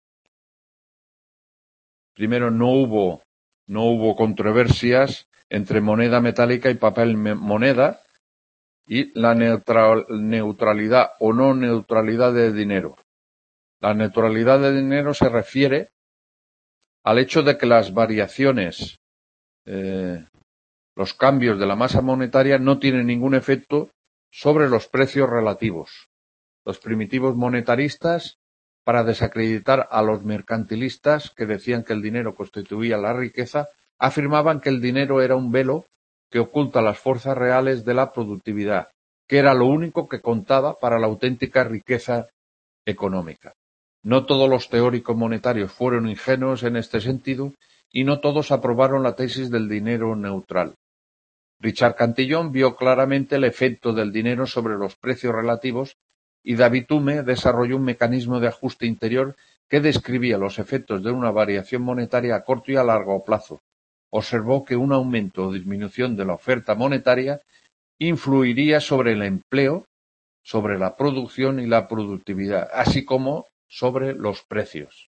Primero, no hubo, no hubo controversias entre moneda metálica y papel moneda y la neutral, neutralidad o no neutralidad de dinero. La neutralidad de dinero se refiere al hecho de que las variaciones, eh, los cambios de la masa monetaria no tienen ningún efecto sobre los precios relativos. Los primitivos monetaristas para desacreditar a los mercantilistas que decían que el dinero constituía la riqueza, afirmaban que el dinero era un velo que oculta las fuerzas reales de la productividad, que era lo único que contaba para la auténtica riqueza económica. No todos los teóricos monetarios fueron ingenuos en este sentido y no todos aprobaron la tesis del dinero neutral. Richard Cantillon vio claramente el efecto del dinero sobre los precios relativos y David Hume desarrolló un mecanismo de ajuste interior que describía los efectos de una variación monetaria a corto y a largo plazo. Observó que un aumento o disminución de la oferta monetaria influiría sobre el empleo, sobre la producción y la productividad, así como sobre los precios.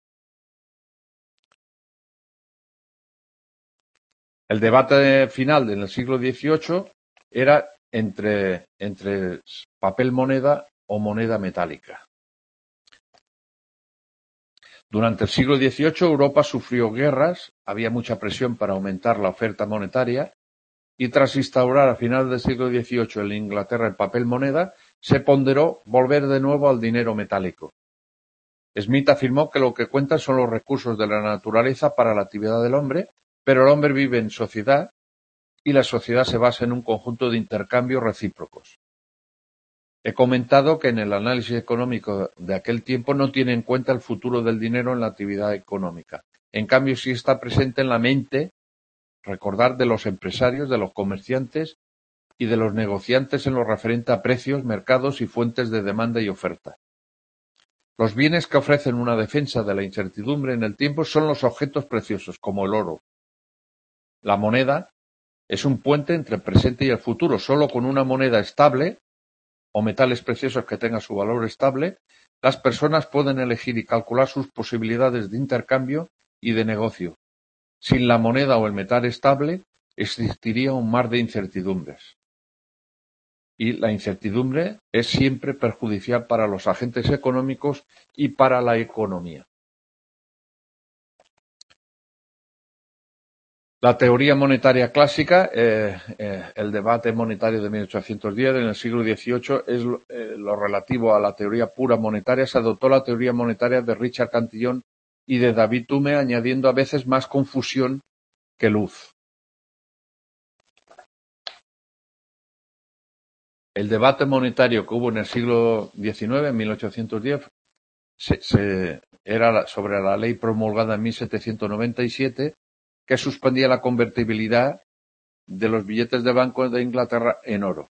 El debate final del siglo dieciocho era entre, entre papel moneda o moneda metálica. Durante el siglo dieciocho Europa sufrió guerras, había mucha presión para aumentar la oferta monetaria y tras instaurar a finales del siglo dieciocho en Inglaterra el papel moneda, se ponderó volver de nuevo al dinero metálico. Smith afirmó que lo que cuentan son los recursos de la naturaleza para la actividad del hombre, pero el hombre vive en sociedad y la sociedad se basa en un conjunto de intercambios recíprocos. He comentado que en el análisis económico de aquel tiempo no tiene en cuenta el futuro del dinero en la actividad económica. En cambio, sí está presente en la mente, recordar, de los empresarios, de los comerciantes y de los negociantes en lo referente a precios, mercados y fuentes de demanda y oferta. Los bienes que ofrecen una defensa de la incertidumbre en el tiempo son los objetos preciosos, como el oro. La moneda es un puente entre el presente y el futuro. Solo con una moneda estable o metales preciosos que tengan su valor estable, las personas pueden elegir y calcular sus posibilidades de intercambio y de negocio. Sin la moneda o el metal estable, existiría un mar de incertidumbres. Y la incertidumbre es siempre perjudicial para los agentes económicos y para la economía. La teoría monetaria clásica, eh, eh, el debate monetario de mil ochocientos diez, en el siglo dieciocho, es eh, lo relativo a la teoría pura monetaria. Se adoptó la teoría monetaria de Richard Cantillon y de David Hume, añadiendo a veces más confusión que luz. El debate monetario que hubo en el siglo diecinueve, en mil ochocientos diez, se, se, era sobre la ley promulgada en mil setecientos noventa y siete, que suspendía la convertibilidad de los billetes de banco de Inglaterra en oro.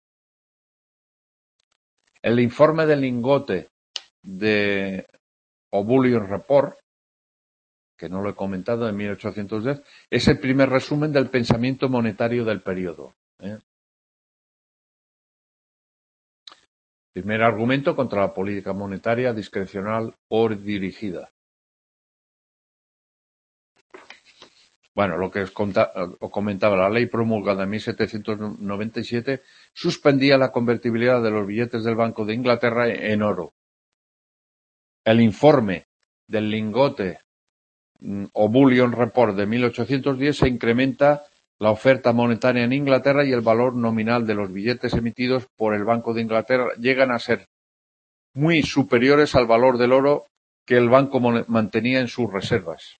El informe del lingote de O'Bullion Report, que no lo he comentado, en mil ochocientos diez, es el primer resumen del pensamiento monetario del periodo. ¿eh? Primer argumento contra la política monetaria discrecional o dirigida. Bueno, lo que os, conta, os comentaba, la ley promulgada en mil setecientos noventa y siete suspendía la convertibilidad de los billetes del Banco de Inglaterra en oro. El informe del lingote O'Bullion Report de mil ochocientos diez se incrementa la oferta monetaria en Inglaterra y el valor nominal de los billetes emitidos por el Banco de Inglaterra llegan a ser muy superiores al valor del oro que el banco mantenía en sus reservas.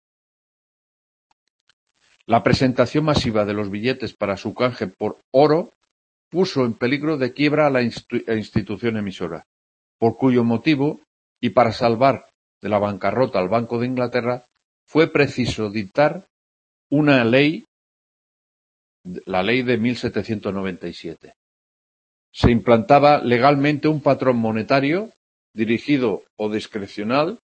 La presentación masiva de los billetes para su canje por oro puso en peligro de quiebra a la institución emisora, por cuyo motivo, y para salvar de la bancarrota al Banco de Inglaterra, fue preciso dictar una ley, la ley de mil setecientos noventa y siete. Se implantaba legalmente un patrón monetario dirigido o discrecional.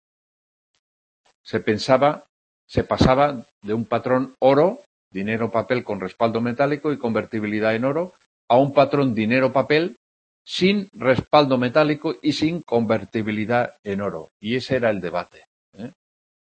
Se pensaba, se pasaba de un patrón oro, dinero papel con respaldo metálico y convertibilidad en oro, a un patrón dinero papel sin respaldo metálico y sin convertibilidad en oro. Y ese era el debate. ¿eh?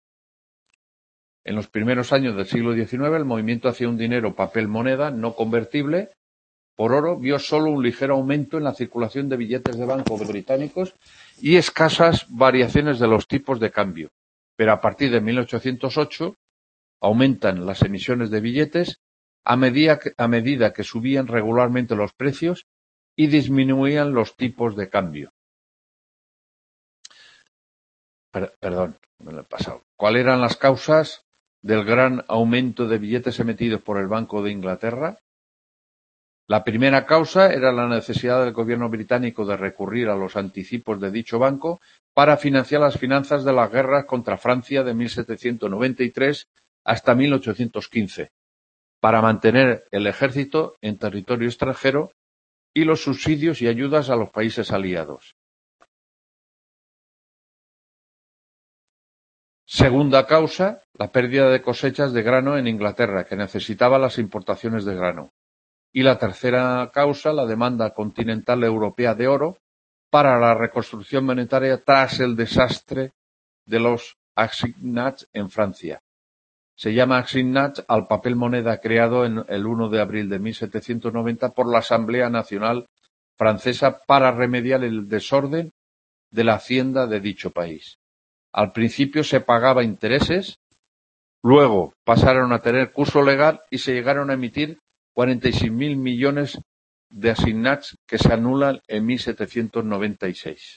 En los primeros años del siglo diecinueve, el movimiento hacia un dinero papel moneda no convertible por oro vio solo un ligero aumento en la circulación de billetes de banco británicos y escasas variaciones de los tipos de cambio. Pero a partir de mil ochocientos ocho aumentan las emisiones de billetes a medida que, a medida que subían regularmente los precios y disminuían los tipos de cambio. Per, perdón, me lo he pasado. ¿Cuáles eran las causas del gran aumento de billetes emitidos por el Banco de Inglaterra? La primera causa era la necesidad del gobierno británico de recurrir a los anticipos de dicho banco para financiar las finanzas de las guerras contra Francia de mil setecientos noventa y tres hasta mil ochocientos quince, para mantener el ejército en territorio extranjero y los subsidios y ayudas a los países aliados. Segunda causa, la pérdida de cosechas de grano en Inglaterra, que necesitaba las importaciones de grano. Y la tercera causa, la demanda continental europea de oro para la reconstrucción monetaria tras el desastre de los assignats en Francia. Se llama assignats al papel moneda creado en el uno de abril de mil setecientos noventa por la Asamblea Nacional Francesa para remediar el desorden de la hacienda de dicho país. Al principio se pagaba intereses, luego pasaron a tener curso legal y se llegaron a emitir cuarenta y seis mil millones de assignats que se anulan en mil setecientos noventa y seis.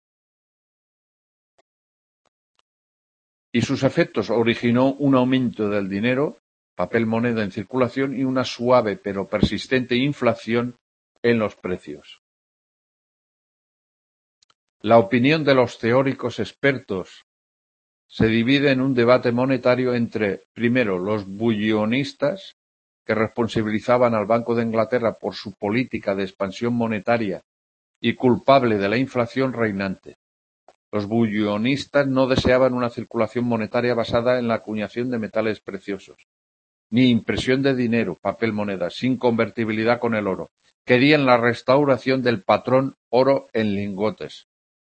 Y sus efectos originó un aumento del dinero, papel moneda en circulación, y una suave pero persistente inflación en los precios. La opinión de los teóricos expertos se divide en un debate monetario entre, primero, los bullionistas, que responsabilizaban al Banco de Inglaterra por su política de expansión monetaria y culpable de la inflación reinante. Los bullionistas no deseaban una circulación monetaria basada en la acuñación de metales preciosos, ni impresión de dinero, papel moneda, sin convertibilidad con el oro. Querían la restauración del patrón oro en lingotes.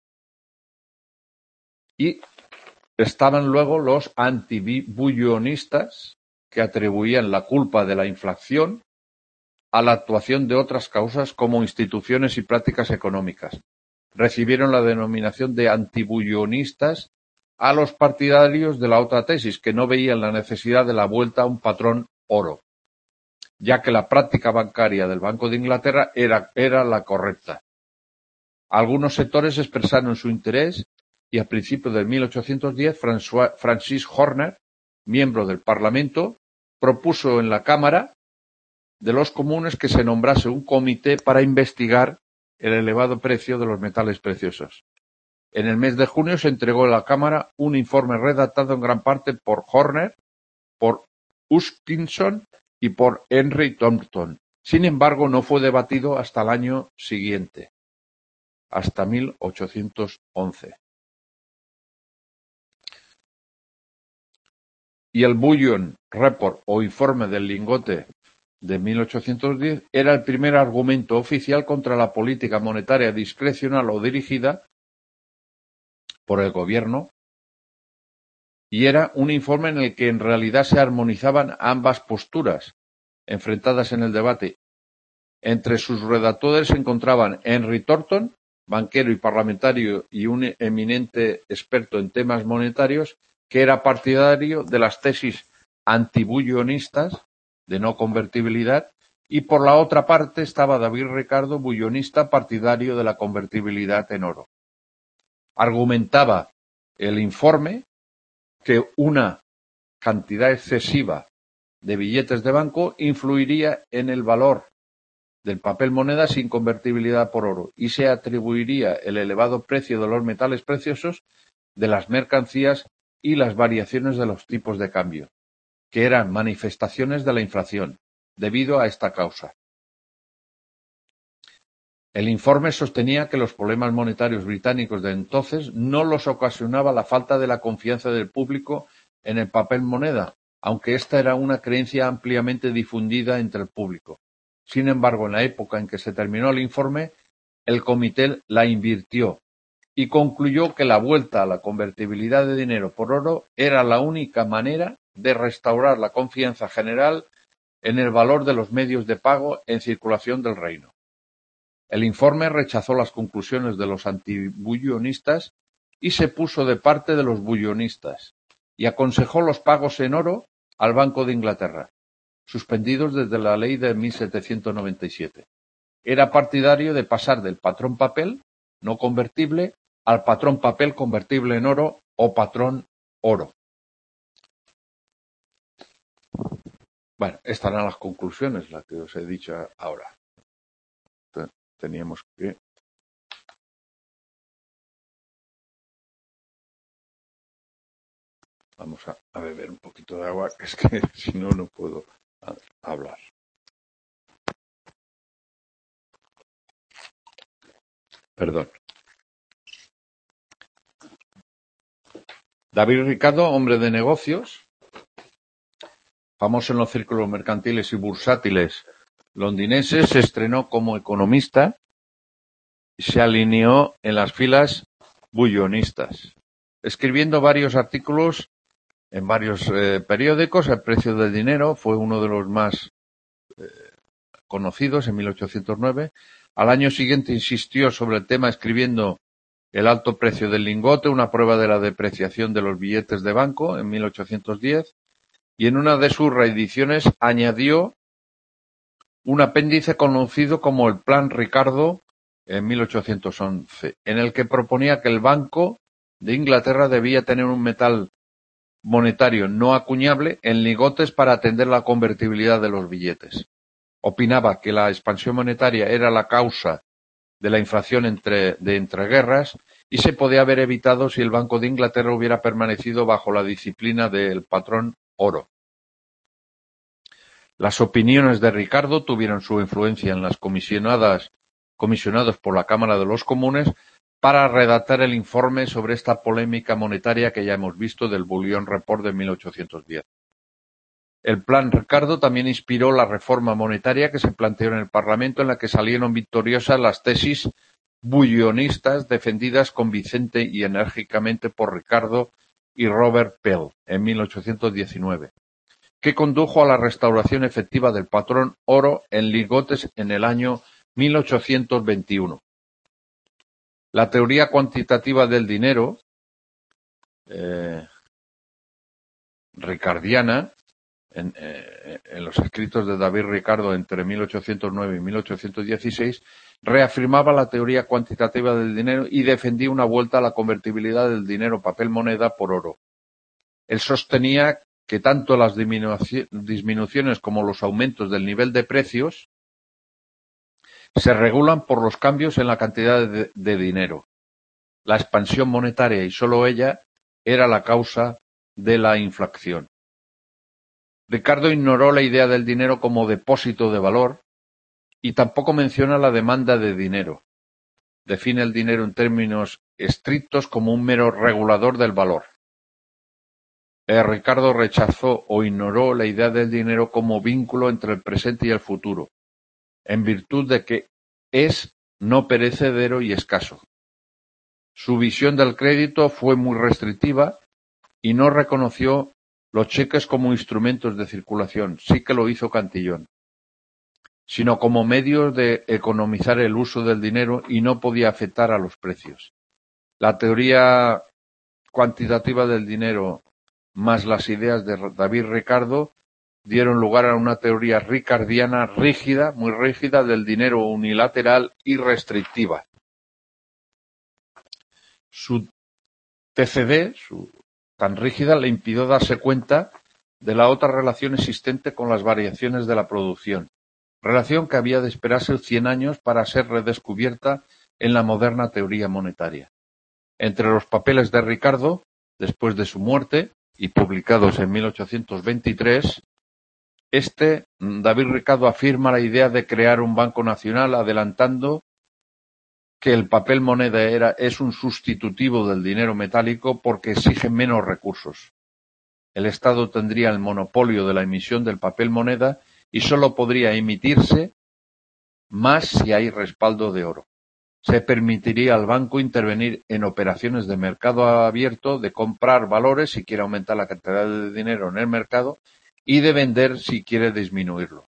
Y estaban luego los antibullionistas, que atribuían la culpa de la inflación a la actuación de otras causas como instituciones y prácticas económicas. Recibieron la denominación de antibullionistas a los partidarios de la otra tesis, que no veían la necesidad de la vuelta a un patrón oro, ya que la práctica bancaria del Banco de Inglaterra era, era la correcta. Algunos sectores expresaron su interés y a principios de mil ochocientos diez François, Francis Horner, miembro del Parlamento, propuso en la Cámara de los Comunes que se nombrase un comité para investigar el elevado precio de los metales preciosos. En el mes de junio se entregó a la Cámara un informe redactado en gran parte por Horner, por Hutchinson y por Henry Thompson. Sin embargo, no fue debatido hasta el año siguiente, hasta mil ochocientos once. Y el Bullion Report o informe del lingote de mil ochocientos diez era el primer argumento oficial contra la política monetaria discrecional o dirigida por el gobierno, y era un informe en el que en realidad se armonizaban ambas posturas enfrentadas en el debate. Entre sus redactores se encontraban Henry Thornton, banquero y parlamentario y un eminente experto en temas monetarios, que era partidario de las tesis antibullionistas de no convertibilidad, y por la otra parte estaba David Ricardo, bullionista, partidario de la convertibilidad en oro. Argumentaba el informe que una cantidad excesiva de billetes de banco influiría en el valor del papel moneda sin convertibilidad por oro y se atribuiría el elevado precio de los metales preciosos, de las mercancías y las variaciones de los tipos de cambio, que eran manifestaciones de la inflación, debido a esta causa. El informe sostenía que los problemas monetarios británicos de entonces no los ocasionaba la falta de la confianza del público en el papel moneda, aunque esta era una creencia ampliamente difundida entre el público. Sin embargo, en la época en que se terminó el informe, el comité la invirtió y concluyó que la vuelta a la convertibilidad de dinero por oro era la única manera de restaurar la confianza general en el valor de los medios de pago en circulación del reino. El informe rechazó las conclusiones de los antibullionistas y se puso de parte de los bullonistas y aconsejó los pagos en oro al Banco de Inglaterra, suspendidos desde la ley de mil setecientos noventa y siete. Era partidario de pasar del patrón papel no convertible al patrón papel convertible en oro o patrón oro. Bueno, estas eran las conclusiones, las que os he dicho ahora. Entonces, teníamos que... Vamos a, a beber un poquito de agua, que es que si no, no puedo a, hablar. Perdón. David Ricardo, hombre de negocios, famoso en los círculos mercantiles y bursátiles londinenses, se estrenó como economista y se alineó en las filas bullonistas, escribiendo varios artículos en varios eh, periódicos. El precio del dinero fue uno de los más eh, conocidos en mil ochocientos nueve. Al año siguiente insistió sobre el tema escribiendo El alto precio del lingote, una prueba de la depreciación de los billetes de banco en mil ochocientos diez, y en una de sus reediciones añadió un apéndice conocido como el Plan Ricardo en mil ochocientos once, en el que proponía que el Banco de Inglaterra debía tener un metal monetario no acuñable en lingotes para atender la convertibilidad de los billetes. Opinaba que la expansión monetaria era la causa de la inflación entre, de entreguerras y se podía haber evitado si el Banco de Inglaterra hubiera permanecido bajo la disciplina del patrón oro. Las opiniones de Ricardo tuvieron su influencia en las comisionadas, comisionados por la Cámara de los Comunes para redactar el informe sobre esta polémica monetaria que ya hemos visto del Bullion Report de mil ochocientos diez. El Plan Ricardo también inspiró la reforma monetaria que se planteó en el Parlamento, en la que salieron victoriosas las tesis bullionistas defendidas convincente y enérgicamente por Ricardo y Robert Pell en mil ochocientos diecinueve, que condujo a la restauración efectiva del patrón oro en lingotes en el año mil ochocientos veintiuno. La teoría cuantitativa del dinero eh, ricardiana, en, eh, en los escritos de David Ricardo entre mil ochocientos nueve y mil ochocientos dieciséis, reafirmaba la teoría cuantitativa del dinero y defendía una vuelta a la convertibilidad del dinero papel moneda por oro. Él sostenía que tanto las disminuciones como los aumentos del nivel de precios se regulan por los cambios en la cantidad de, de dinero. La expansión monetaria, y sólo ella, era la causa de la inflación. Ricardo ignoró la idea del dinero como depósito de valor y tampoco menciona la demanda de dinero. Define el dinero en términos estrictos como un mero regulador del valor. Eh, Ricardo rechazó o ignoró la idea del dinero como vínculo entre el presente y el futuro, en virtud de que es no perecedero y escaso. Su visión del crédito fue muy restrictiva y no reconoció los cheques como instrumentos de circulación, sí que lo hizo Cantillón, sino como medios de economizar el uso del dinero, y no podía afectar a los precios. La teoría cuantitativa del dinero más las ideas de David Ricardo dieron lugar a una teoría ricardiana rígida, muy rígida, del dinero unilateral y restrictiva. Su T C D, su, tan rígida, le impidió darse cuenta de la otra relación existente con las variaciones de la producción, relación que había de esperarse cien años para ser redescubierta en la moderna teoría monetaria. Entre los papeles de Ricardo, después de su muerte, y publicados en mil ochocientos veintitrés, este, David Ricardo, afirma la idea de crear un banco nacional, adelantando que el papel moneda era, es un sustitutivo del dinero metálico porque exige menos recursos. El Estado tendría el monopolio de la emisión del papel moneda y solo podría emitirse más si hay respaldo de oro. Se permitiría al banco intervenir en operaciones de mercado abierto, de comprar valores si quiere aumentar la cantidad de dinero en el mercado y de vender si quiere disminuirlo.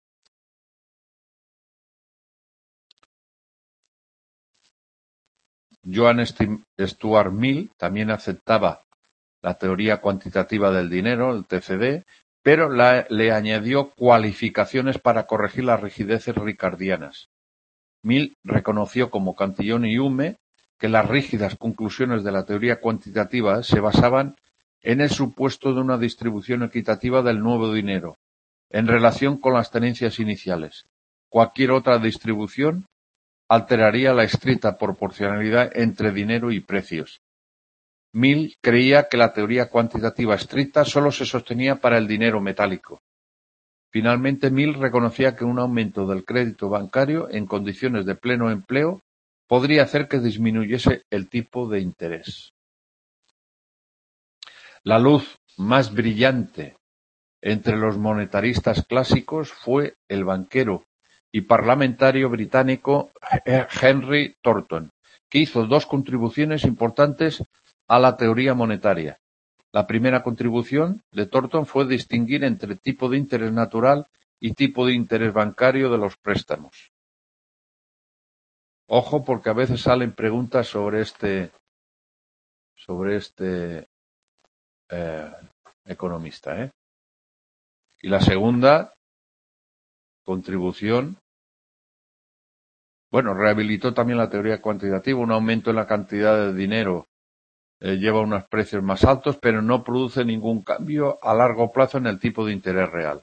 Joan Stuart Mill también aceptaba la teoría cuantitativa del dinero, el T C D, pero la, le añadió cualificaciones para corregir las rigideces ricardianas. Mill reconoció, como Cantillón y Hume, que las rígidas conclusiones de la teoría cuantitativa se basaban en el supuesto de una distribución equitativa del nuevo dinero, en relación con las tenencias iniciales. Cualquier otra distribución alteraría la estricta proporcionalidad entre dinero y precios. Mill creía que la teoría cuantitativa estricta solo se sostenía para el dinero metálico. Finalmente, Mill reconocía que un aumento del crédito bancario en condiciones de pleno empleo podría hacer que disminuyese el tipo de interés. La luz más brillante entre los monetaristas clásicos fue el banquero y parlamentario británico Henry Thornton, que hizo dos contribuciones importantes a la teoría monetaria. La primera contribución de Thornton fue distinguir entre tipo de interés natural y tipo de interés bancario de los préstamos. Ojo, porque a veces salen preguntas sobre este, sobre este eh, economista, ¿eh? Y la segunda contribución, bueno, rehabilitó también la teoría cuantitativa. Un aumento en la cantidad de dinero eh, lleva a unos precios más altos, pero no produce ningún cambio a largo plazo en el tipo de interés real.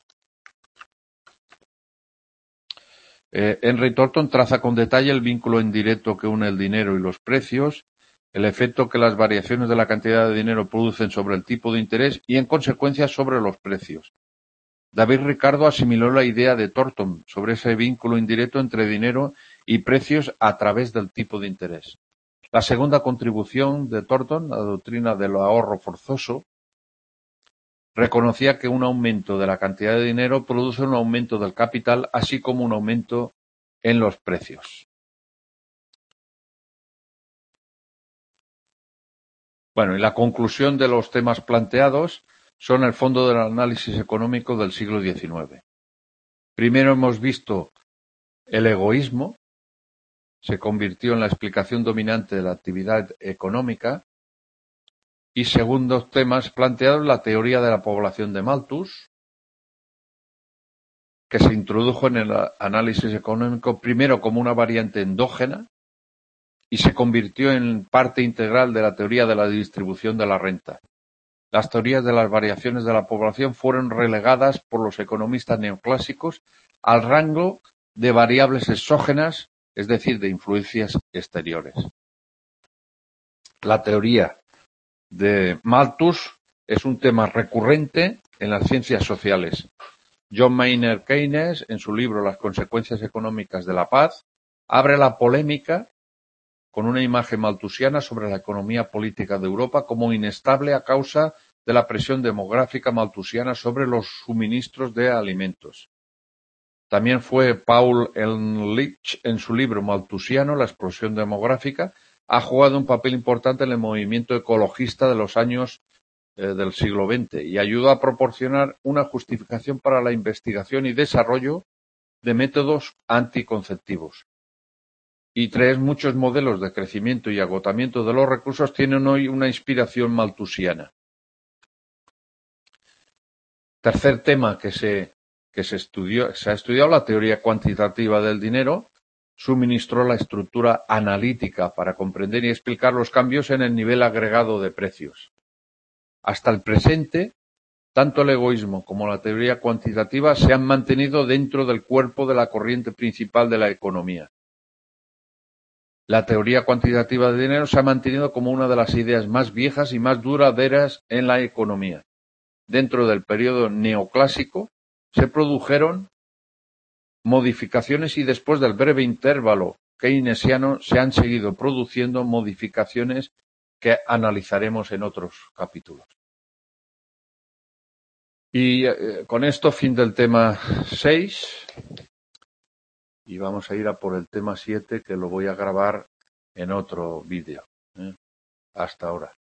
Eh, Henry Thornton traza con detalle el vínculo indirecto que une el dinero y los precios, el efecto que las variaciones de la cantidad de dinero producen sobre el tipo de interés y, en consecuencia, sobre los precios. David Ricardo asimiló la idea de Thornton sobre ese vínculo indirecto entre dinero y precios a través del tipo de interés. La segunda contribución de Thornton, la doctrina del ahorro forzoso, reconocía que un aumento de la cantidad de dinero produce un aumento del capital, así como un aumento en los precios. Bueno, y la conclusión de los temas planteados son el fondo del análisis económico del siglo diecinueve. Primero hemos visto el egoísmo, se convirtió en la explicación dominante de la actividad económica. Y segundos temas planteados, la teoría de la población de Malthus, que se introdujo en el análisis económico primero como una variante endógena y se convirtió en parte integral de la teoría de la distribución de la renta. Las teorías de las variaciones de la población fueron relegadas por los economistas neoclásicos al rango de variables exógenas, es decir, de influencias exteriores. La teoría de Malthus es un tema recurrente en las ciencias sociales. John Maynard Keynes, en su libro Las consecuencias económicas de la paz, abre la polémica con una imagen malthusiana sobre la economía política de Europa como inestable a causa de la presión demográfica malthusiana sobre los suministros de alimentos. También fue Paul Ehrlich, en su libro Malthusiano, La explosión demográfica, ha jugado un papel importante en el movimiento ecologista de los años eh, del siglo veinte y ayudó a proporcionar una justificación para la investigación y desarrollo de métodos anticonceptivos. Y tres, muchos modelos de crecimiento y agotamiento de los recursos tienen hoy una inspiración malthusiana. Tercer tema que se, que se estudió, se ha estudiado, la teoría cuantitativa del dinero, suministró la estructura analítica para comprender y explicar los cambios en el nivel agregado de precios. Hasta el presente, tanto el egoísmo como la teoría cuantitativa se han mantenido dentro del cuerpo de la corriente principal de la economía. La teoría cuantitativa del dinero se ha mantenido como una de las ideas más viejas y más duraderas en la economía. Dentro del periodo neoclásico se produjeron modificaciones y después del breve intervalo keynesiano se han seguido produciendo modificaciones que analizaremos en otros capítulos. Y eh, con esto, fin del tema seis. Y vamos a ir a por el tema siete, que lo voy a grabar en otro vídeo. ¿eh? Hasta ahora.